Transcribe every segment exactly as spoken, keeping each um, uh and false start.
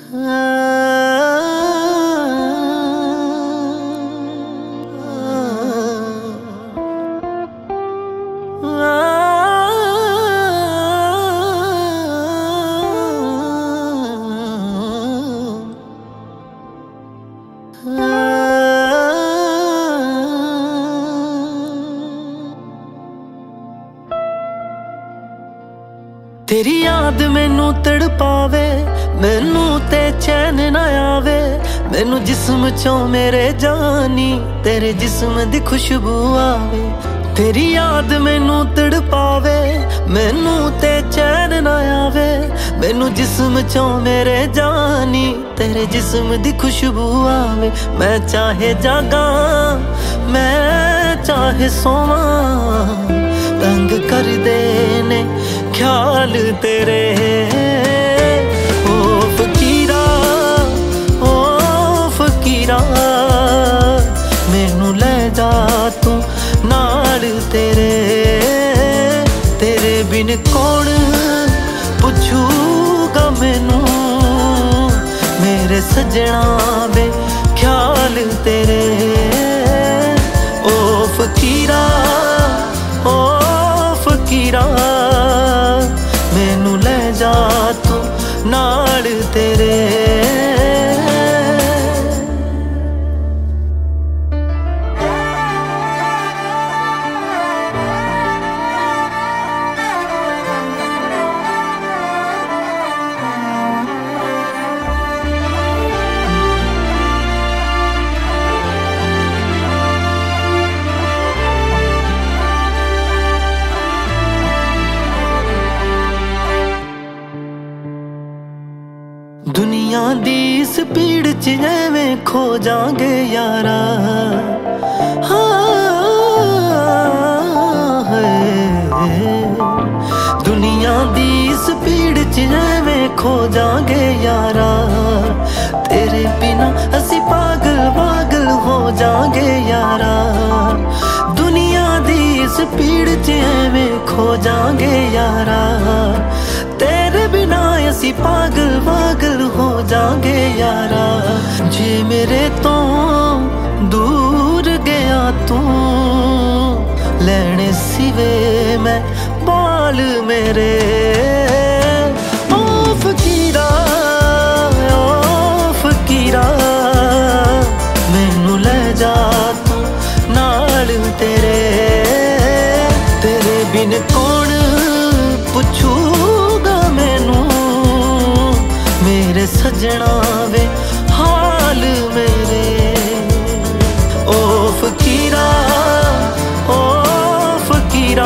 तेरी याद मैनू तड़पावे, मैनू ते चैन ना आवे। मैनू जिस्म चों मेरे जानी तेरे जिस्म दी खुशबू आवे। तेरी याद मैनू तड़पावे, मैनू ते चैन ना आवे। मैनू जिस्म चों मेरे जानी तेरे जिस्म दी खुशबू आवे। मैं चाहे जागा मैं चाहे सोवा, तंग कर देने ख्याल तेरे। ओ फकीरा ओ फकीरा, मैनू ले जा तू नाल तेरे। तेरे बिन कौन पुछूगा मैनू, मेरे सजना बे ख्याल तेरे। ओ फकीरा ओ फकीरा, मैनू ले जा तू नाल तेरे। दुनिया दी स्पीड च एवें खो जांगे यारा। हाँ, दुनिया दी स्पीड च एवें खो जांगे यारा। तेरे बिना असी पागल पागल हो जांगे यारा। दुनिया दी स्पीड च एवें खो जांगे यारा। तेरे बिना असी पागल पागल हो जांगे यारा। जे मेरे तो दूर गया तू, लेने सिवे मैं बाल मेरे। ओ फकीरा ओ फकीरा, मैनू ले जा तू नाल तेरे। तेरे बिन कौन पुछूगा मैनू, मेरे सजना वे हाल मेरे। ओ फकीरा ओ फकीरा,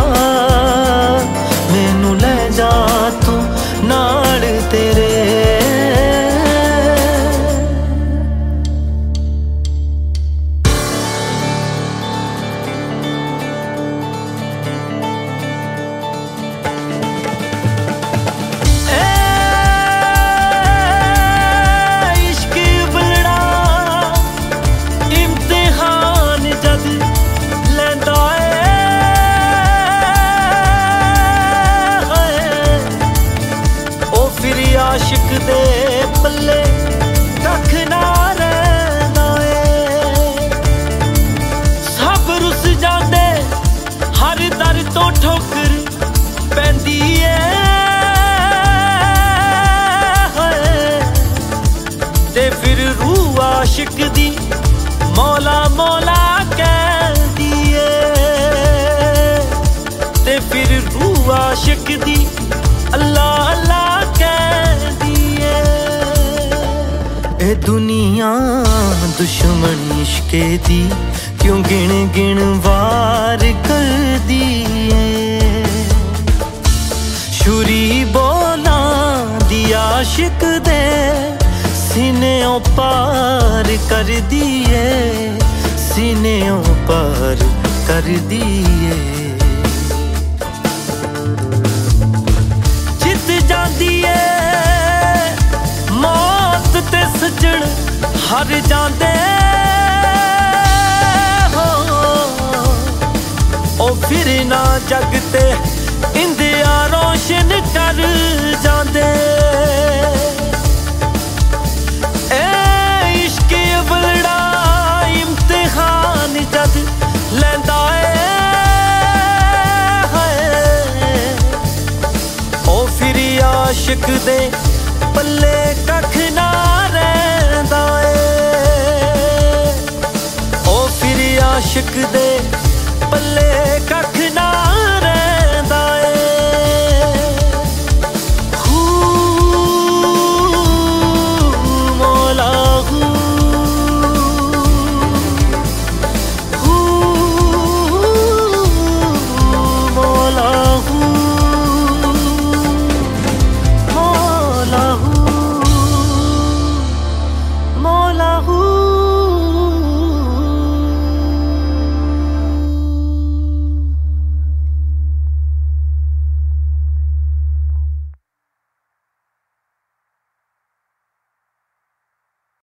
मैनू ले जा तू नाल तेरे। आशिक दे पल्ले कख ना रैंदा ए। सब रुस जांदे हर दर तो ठोकर पैंदी ए। ते फिर रूह आशिक दी मौला मौला कहदी ए। ते फिर रूह आशिक दी अल्लाह अल्लाह ए। दुनिया दुश्मन इश्के दी क्यों गिन गिन वार कर दिए। छुरी बोला दी आशिक दे सीनेओं पार कर दिए। सीनेओं पार कर दिए। जित जांदी है मौत ते सजण हर जांदे हो। ओ फिर ना जग ते इंदिया रोशन कर जांदे। आशिक दे पल्ले कख ना रहिंदा ए ओ फिर आशिक दे पल्ले